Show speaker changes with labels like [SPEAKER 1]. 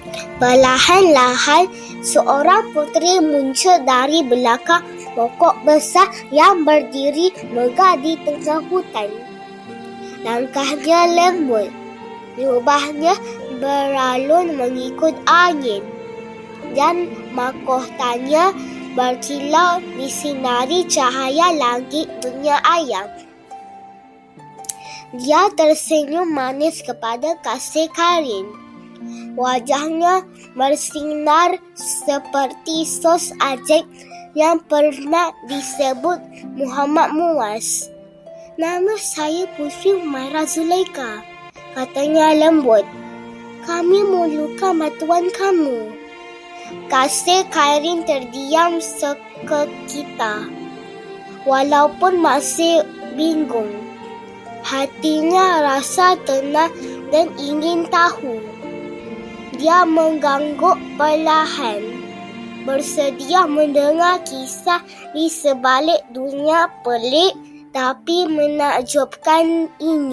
[SPEAKER 1] Perlahan-lahan, seorang puteri muncul dari belakang pokok besar yang berdiri megah di tengah hutan. Langkahnya lembut, jubahnya beralun mengikut angin, dan mahkotanya berkilau disinari cahaya langit dunia ayam. Dia tersenyum manis kepada kasih Kairin. Wajahnya bersinar seperti sos ajaib yang pernah disebut Muhammad Muaz. "Nama saya Puteri Humairah Zulaikha," katanya lembut. "Kami memerlukan bantuan kamu." Kasih Kairin terdiam seketika, walaupun masih bingung. Hatinya rasa tenang dan ingin tahu. Dia mengangguk perlahan, bersedia mendengar kisah di sebalik dunia pelik tapi menakjubkan ini.